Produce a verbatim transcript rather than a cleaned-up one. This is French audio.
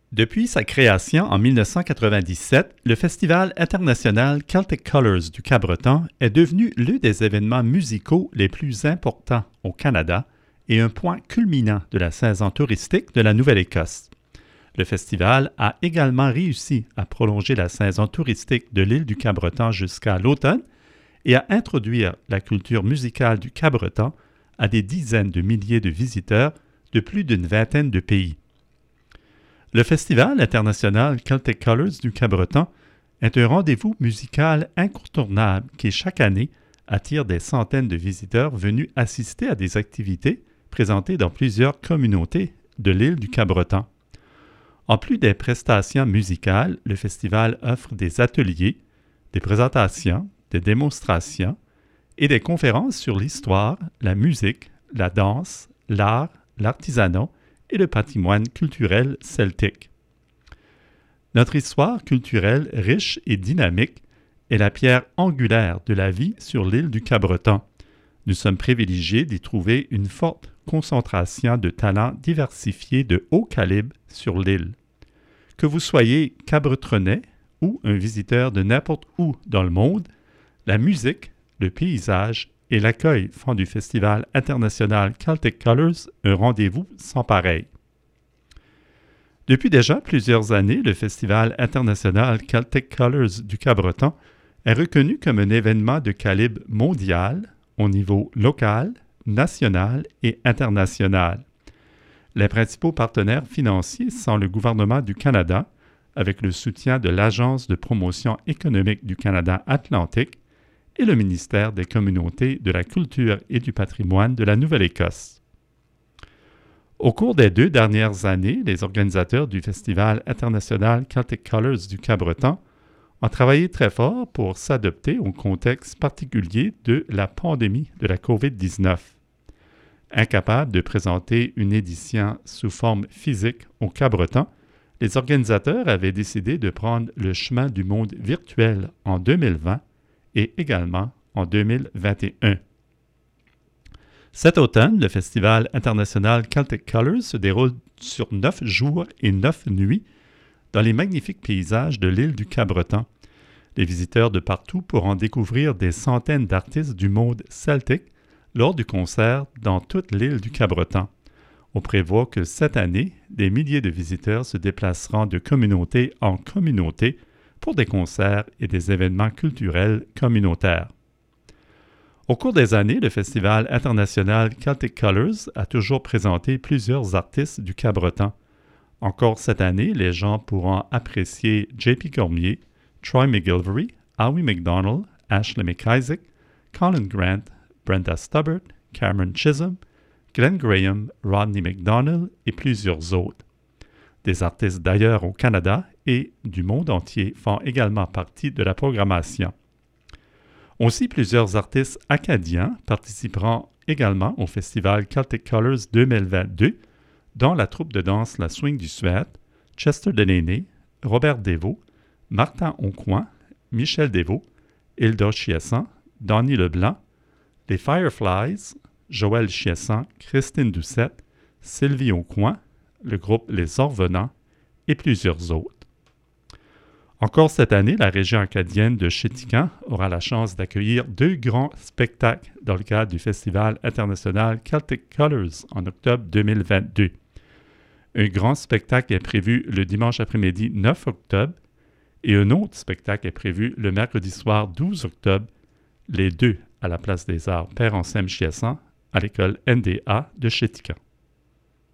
Depuis sa création en mille neuf cent quatre-vingt-dix-sept, le Festival international Celtic Colors du Cabreton est devenu l'un des événements musicaux les plus importants au Canada et un point culminant de la saison touristique de la Nouvelle-Écosse. Le festival a également réussi à prolonger la saison touristique de l'île du Cabreton jusqu'à l'automne et à introduire la culture musicale du Cabreton à des dizaines de milliers de visiteurs de plus d'une vingtaine de pays. Le Festival international Celtic Colors du Cabreton est un rendez-vous musical incontournable qui, chaque année, attire des centaines de visiteurs venus assister à des activités présentées dans plusieurs communautés de l'île du Cabreton. En plus des prestations musicales, le festival offre des ateliers, des présentations, des démonstrations et des conférences sur l'histoire, la musique, la danse, l'art, l'artisanat et le patrimoine culturel celtique. Notre histoire culturelle riche et dynamique est la pierre angulaire de la vie sur l'île du Cabreton. Nous sommes privilégiés d'y trouver une forte concentration de talents diversifiés de haut calibre sur l'île. Que vous soyez cabretonnais ou un visiteur de n'importe où dans le monde, la musique, le paysage et l'accueil font du Festival international Celtic Colors un rendez-vous sans pareil. Depuis déjà plusieurs années, le Festival international Celtic Colors du Cabreton est reconnu comme un événement de calibre mondial au niveau local, national et international. Les principaux partenaires financiers sont le gouvernement du Canada, avec le soutien de l'Agence de promotion économique du Canada Atlantique, et le ministère des Communautés, de la Culture et du Patrimoine de la Nouvelle-Écosse. Au cours des deux dernières années, les organisateurs du Festival international Celtic Colors du Cabreton ont travaillé très fort pour s'adapter au contexte particulier de la pandémie de la covid dix-neuf. Incapables de présenter une édition sous forme physique au Cabreton, les organisateurs avaient décidé de prendre le chemin du monde virtuel en deux mille vingt et également en deux mille vingt et un. Cet automne, le Festival international Celtic Colors se déroule sur neuf jours et neuf nuits dans les magnifiques paysages de l'île du Cabreton. Les visiteurs de partout pourront découvrir des centaines d'artistes du monde celtique lors du concert dans toute l'île du Cabreton. On prévoit que cette année, des milliers de visiteurs se déplaceront de communauté en communauté pour des concerts et des événements culturels communautaires. Au cours des années, le Festival international Celtic Colors a toujours présenté plusieurs artistes du Cabreton. Encore cette année, les gens pourront apprécier J P Cormier, Troy McGilvery, Howie McDonald, Ashley McIsaac, Colin Grant, Brenda Stubbart, Cameron Chisholm, Glenn Graham, Rodney McDonald et plusieurs autres. Des artistes d'ailleurs au Canada et du monde entier font également partie de la programmation. Aussi, plusieurs artistes acadiens participeront également au Festival Celtic Colors deux mille vingt-deux, dont la troupe de danse La Swing du Suède, Chester Delaney, Robert Desvaux, Martin Aucoin, Michel Desvaux, Hilda Chiasson, Donny Leblanc, les Fireflies, Joël Chiasson, Christine Doucette, Sylvie Aucoin, le groupe Les Orvenants et plusieurs autres. Encore cette année, la région acadienne de Chéticamp aura la chance d'accueillir deux grands spectacles dans le cadre du Festival international Celtic Colors en octobre deux mille vingt-deux. Un grand spectacle est prévu le dimanche après-midi neuf octobre et un autre spectacle est prévu le mercredi soir douze octobre, les deux à la Place des Arts Père-Anselme Chiasson à l'école N D A de Chéticamp.